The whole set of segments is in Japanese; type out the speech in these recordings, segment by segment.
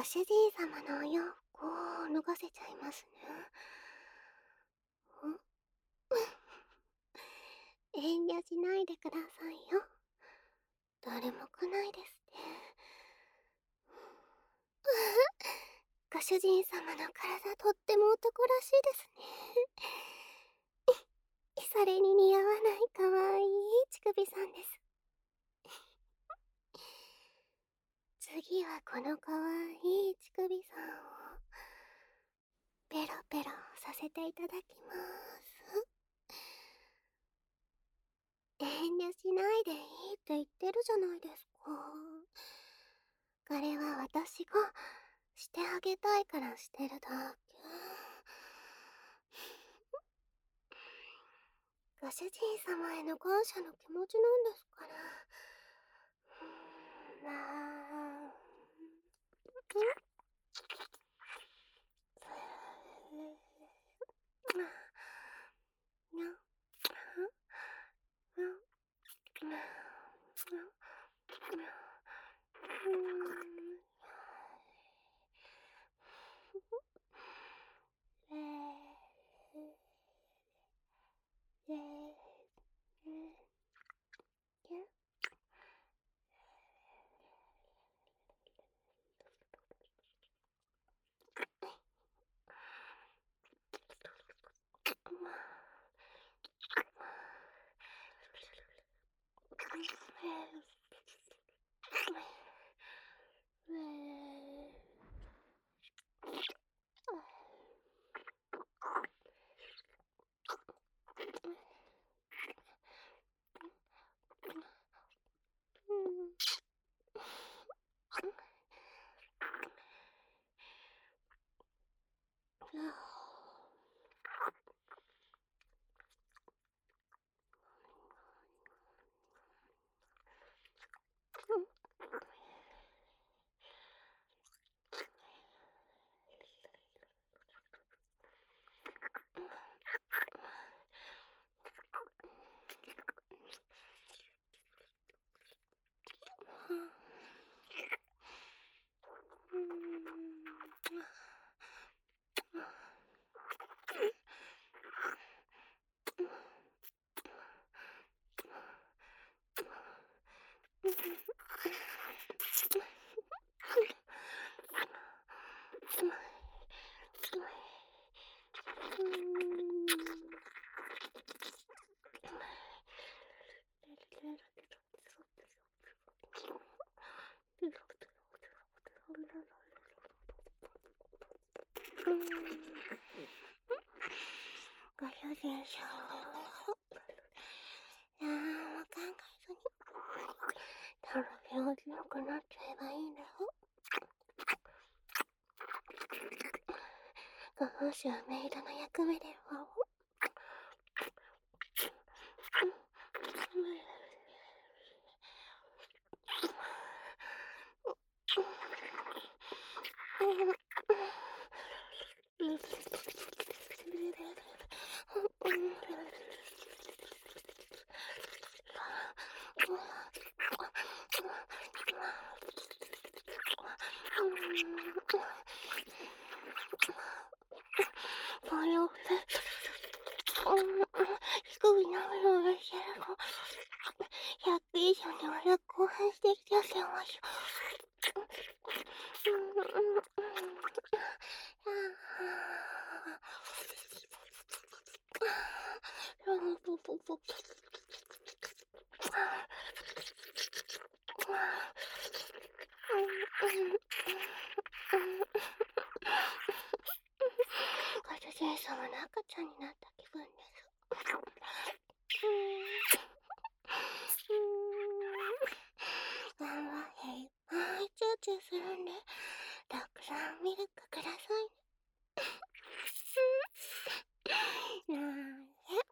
ご主人様のお洋服を脱がせちゃいますね。ん遠慮しないでくださいよ。誰も来ないですね。ご主人様の体とっても男らしいですね。それに似合わないかわいい乳首さんです。次はこのかわいい乳首さんをペロペロさせていただきます。遠慮しないでいいって言ってるじゃないですか。これは私がしてあげたいからしてるだけ。ご主人様への感謝の気持ちなんですから。ご主人様、何も考えずに、ただ気持ちよくなっちゃえばいいんだよ。ご奉仕はメイドの役目では。低くなるのがしてるの。100以上に俺は興奮してきてせましょ。ご主人様の赤ちゃんになった気分です。ママいっぱいチューチューするんで、たくさんミルクくださいね。なんで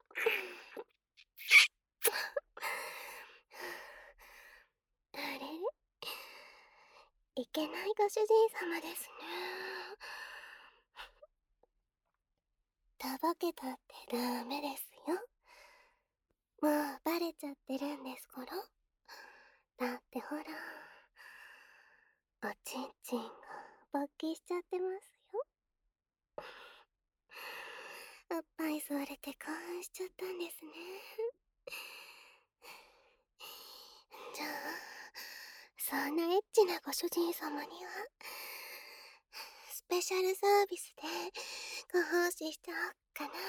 あれいけないご主人様ですね。とぼけたってダメですよ。もうバレちゃってるんですから。だってほら、おちんちんが勃起しちゃってますよ。おっぱい吸われて興奮しちゃったんですね。じゃあ、そんなエッチなご主人様には、スペシャルサービスでご奉仕しておっかな。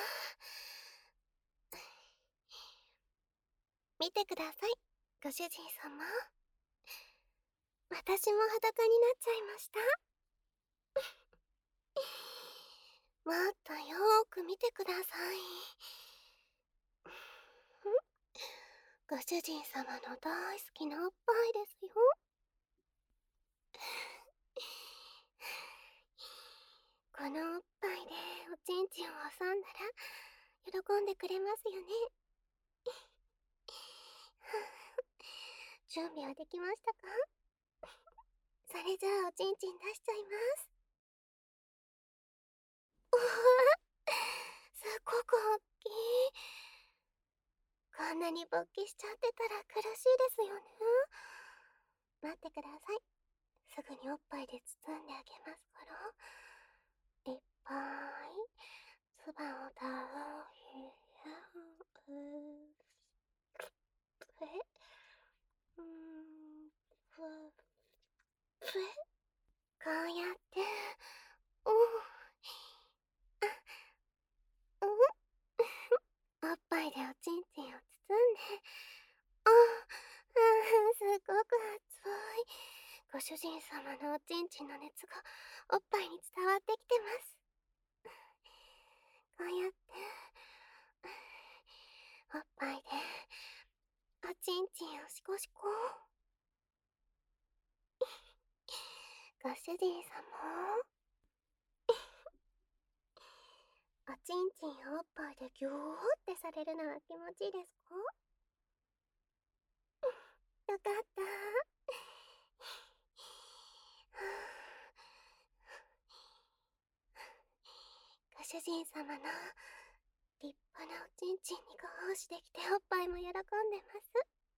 見てください、ご主人様。私も裸になっちゃいました。もっとよーく見てください。ご主人様の大好きなおっぱいですよ。このおっぱいでおちんちんを挟んだら喜んでくれますよね。準備はできましたか？それじゃあおちんちん出しちゃいます。うわすっごく大きい。こんなに勃起しちゃってたら苦しいですよね。待ってください。すぐにおっぱいで包んであげますから。いっぱい唾を出こうやって、おおっぱいでおちんちんを包んで、すっごく熱い。ご主人様のおちんちんの熱がおっぱいに伝わってきてます。こうやって、おっぱいで、おちんちんをシコシコ。ご主人様、おちんちんやおっぱいでギューってされるのは気持ちいいですか？よかった。ご主人様の立派なおちんちんにご奉仕できておっぱいも喜んでます。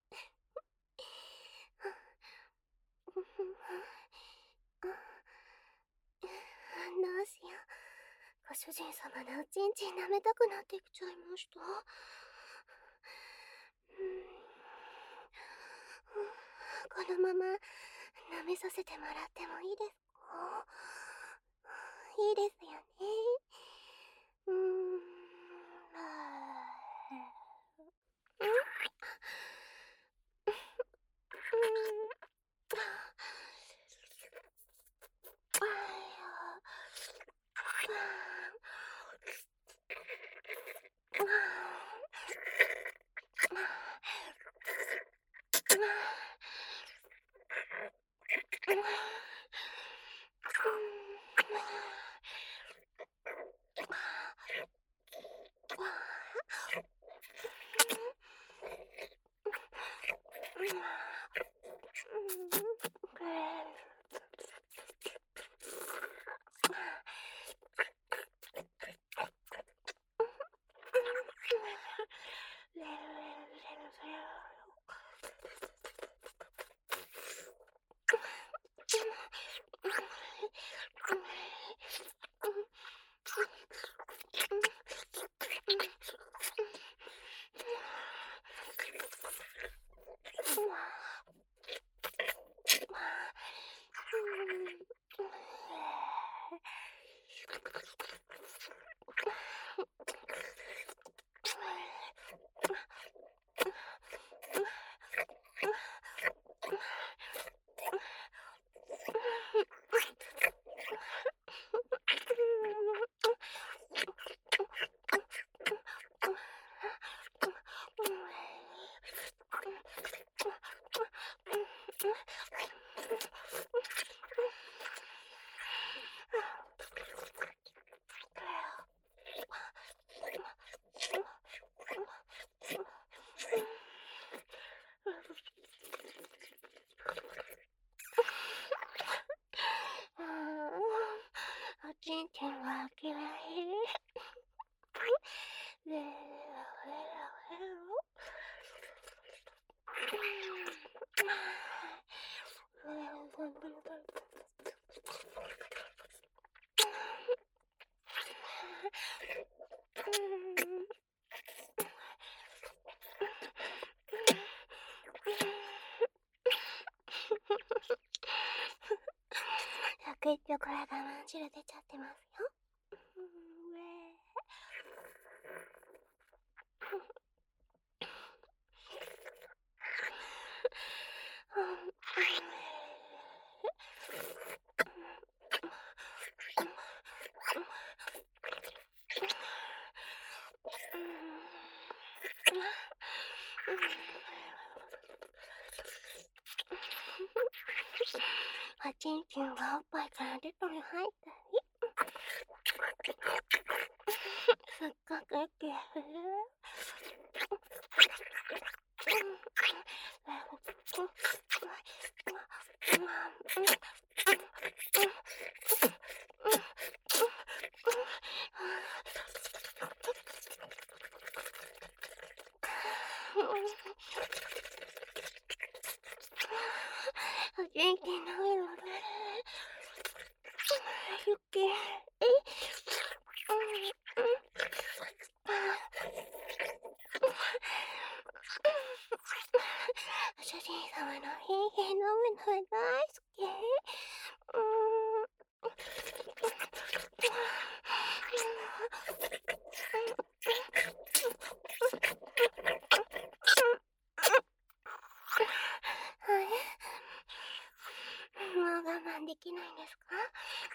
どうしよう。ご主人様のおちんちん舐めたくなってきちゃいました。このまま舐めさせてもらってもいいですか？いいですよね。 結局我慢汁出ちゃってますよ。うえおちんちんがおっぱいから出たり入ったり、すっごくキュー。おちんちんの上のね、ゆき、主人様のひいひいの目の上大好き。はい。もう我慢できないんですか？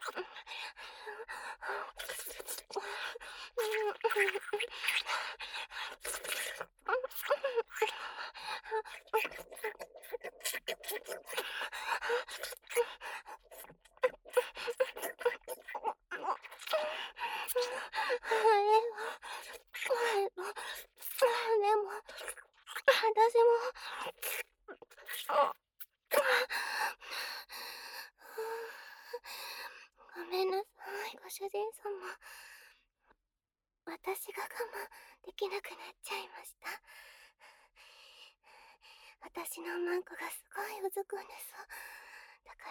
でも、私も、ごめんなさい、ご主人様。私が我慢できなくなっちゃいました。私のマンコがすごいうずくんです。だから、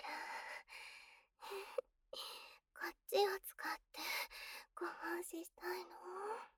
こっちを使ってご奉仕したいの。